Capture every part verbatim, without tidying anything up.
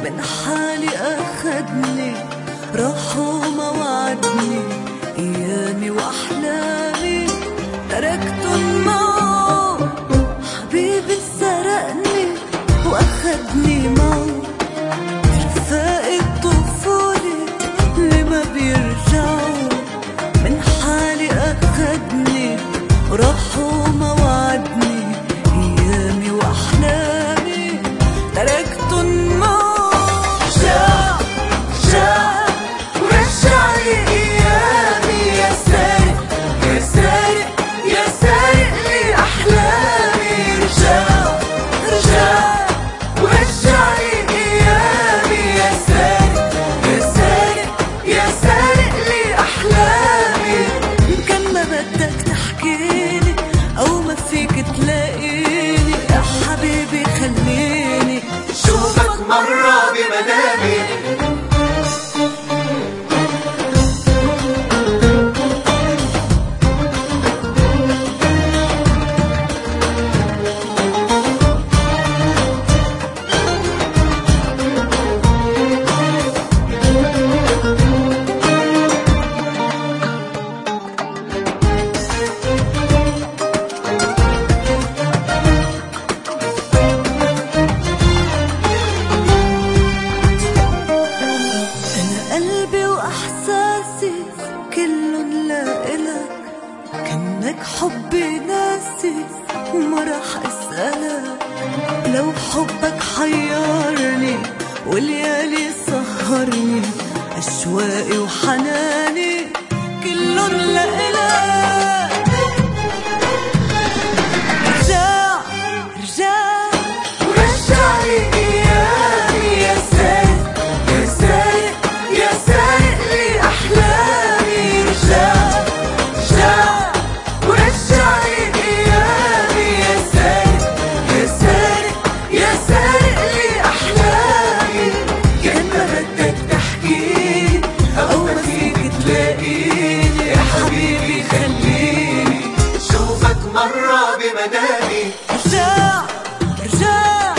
من حالي أخدني، راح وما وعدني أيامي وأحلامي تركتن معه. حبيبي سرقني وأخدني معه، رفاق الطفولة اللي ما بيرجعوا. من حالي أخدني وراح وما وعدني أيامي وأحلامي تركتن معه. رجع رجع ورجع لي أيامي، يا سارق يا سارق يا سارق لي أحلامي. رجع رجع ورجع لي أيامي، يا سارق يا سارق يا سارق لي أحلامي. يمكن ما بدك تحكيلي أو ما فيك تلاقيني، يا حبيبي خليني شوفك مرة بمنامي. قلبي وأحساسي كلن لإلك، كأنك حبي ناسي وما راح أسألك. لو حبك حيرني وليالي سهرني، أشواقي وحناني كلن لإلك. رجع رجع ورجع لي أيامي، يا سارق يا سارق يا سارق لي أحلامي. رجع رجع ورجع لي أيامي، يا سارق يا سارق يا سارق لي أحلامي. كان ما بدك تحكيلي أو ما فيك تلاقيني، يا حبيبي خليني شوفك مرة بمنامي. رجع رجع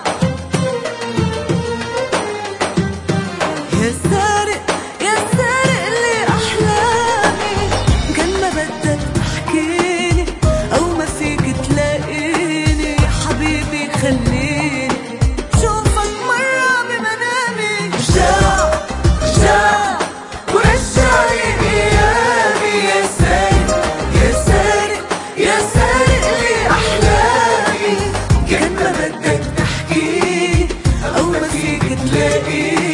يا سارق يا سارق لي أحلامي. كان ما بدك تحكيلي أو ما فيك تلاقيني، يا حبيبي خليني شوفك مرة بمنامي. رجع رجع ورجع لي أيامي، يا سارق يا سارق يا سارق لي أحلامي. كان ما بدك تحكيلي أو ما فيك تلاقيني،